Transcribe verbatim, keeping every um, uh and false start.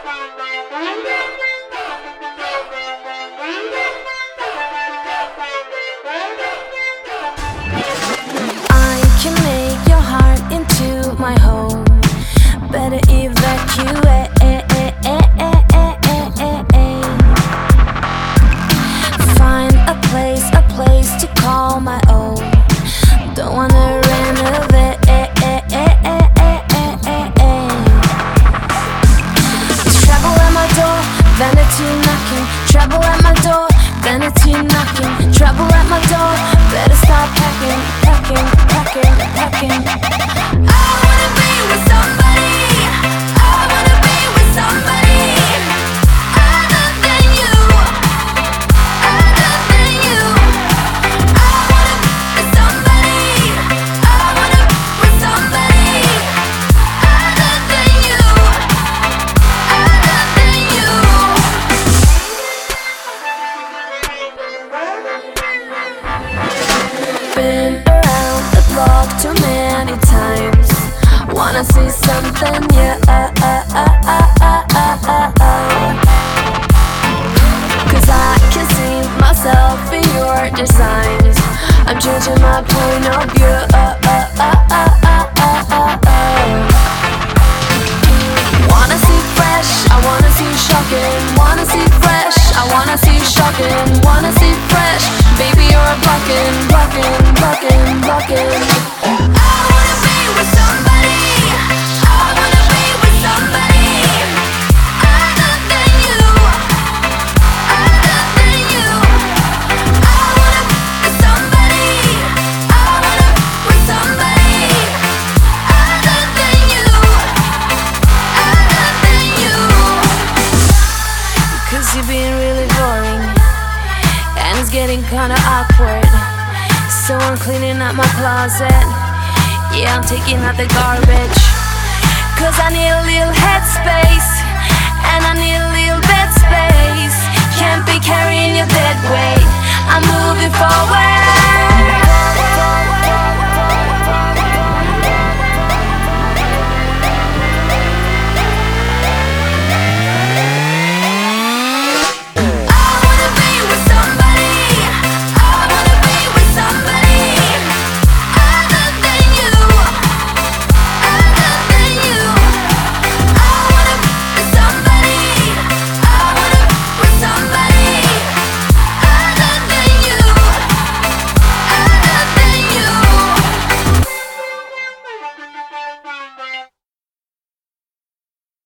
I can make your heart into my home. Better evacuate. Find a place, a place to call my own. Don't wanna renovate. Trouble at my door, vanity knocking. Trouble at my door, vanity knocking. Trouble at my door, better start packing, packing, packing, packing. I wanna be with somebody. I wanna be with somebody other than you, other than you. I wanna be with somebody. I wanna be with somebody other than you, other than you. Been around the block too many times. Wanna see something new. Cause I can see myself in your designs. I'm changing my point of view. Wanna see fresh, I wanna see shocking. Wanna see fresh, I wanna see shocking. Wanna see fresh, baby you're blocking, blocking, blocking, blocking. I wanna be with somebody. I wanna be with somebody other than you, other than you. I wanna be with somebody. I wanna be with somebody other than you, other than you. Cause you're being really boring and it's getting kinda awkward. So I'm cleaning up my closet. Yeah, I'm taking out the garbage.